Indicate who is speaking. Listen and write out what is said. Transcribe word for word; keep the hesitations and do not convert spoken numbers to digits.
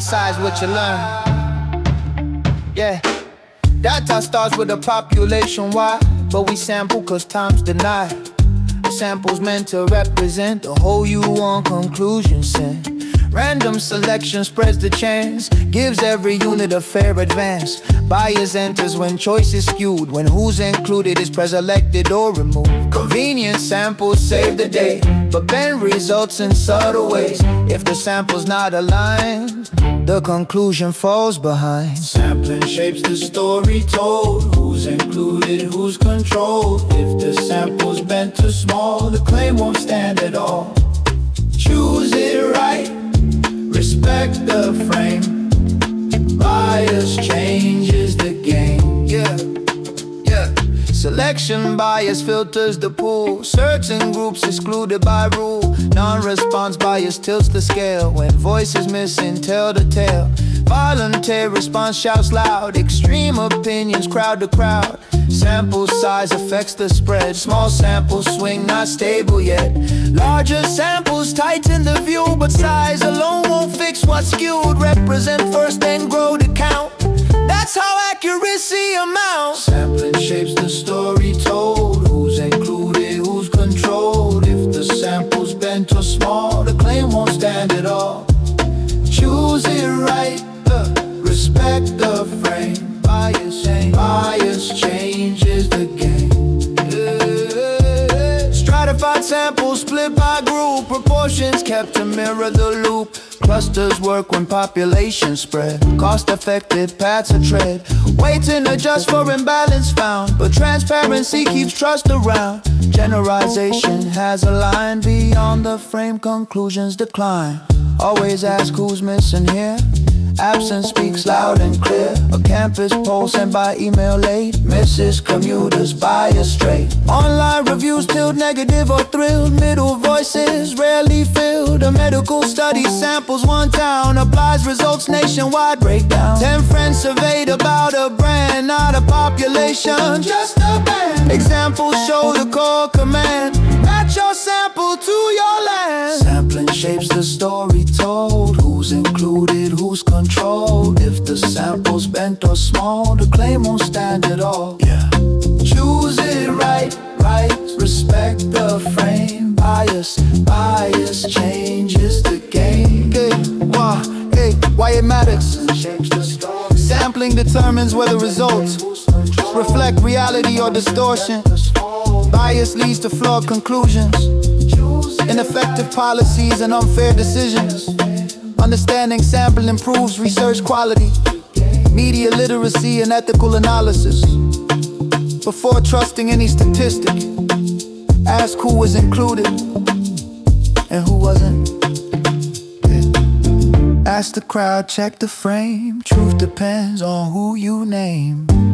Speaker 1: decides what you learn. Yeah, data starts with a population wide, but we sample cause time's denied. The sample's meant to represent the whole you want conclusion sent. Random selection spreads the chance, gives every unit a fair advance. Bias enters when choice is skewed, when who's included is preselected or removed. Convenient samples save the day, but bend results in subtle ways. If the sample's not aligned, the conclusion falls behind. Sampling shapes the story told, who's included, who's controlled. If the sample's bent too small, the claim won't stand at all. Choose it right, respect the frame. Bias changes the game. Yeah, yeah. Selection bias filters the pool. Certain groups excluded by rule. Non-response bias tilts the scale. When voice is missing, tell the tale. Voluntary response shouts loud. Extreme opinions crowd the crowd. Sample size affects the spread. Small samples swing, not stable yet. Larger samples tighten the view, but size alone won't fix what's skewed. Represent first, then grow to count. That's how accuracy amounts. Sampling shapes the story told, who's included, who's controlled. If the sample's bent or small, the claim won't stand at all. Choose it right, uh, respect the frame. Bias change, bias changes the game. Yeah. Stratified samples split by group, proportions kept to mirror the loop. Clusters work when population spread, cost-effective paths are tread. Weights and adjust for imbalance found, but transparency keeps trust around. Generalization has a line, beyond the frame conclusions decline. Always ask who's missing here. Absence speaks loud and clear. A campus poll sent by email late misses commuters bias straight. Online reviews tilt negative or thrilled. Middle voices rarely filled. A medical study samples one town, applies results nationwide breakdown. Ten friends surveyed about a brand, not a population, just a band. Examples show the core command. Match your sample to your land. Sampling shapes the story told, who's included, who's controlled. If the sample's bent or small, the claim won't stand at all. Yeah. Choose it right, right, respect the frame. Bias, bias changes the game. Hey, why, hey, why it matters. Shapes the story. Sampling determines whether results reflect reality or distortion. Bias leads to flawed conclusions, ineffective policies and unfair decisions. Understanding sample improves research quality, media literacy and ethical analysis. Before trusting any statistic, ask who was included and who wasn't. Ask the crowd, check the frame. Truth depends on who you name.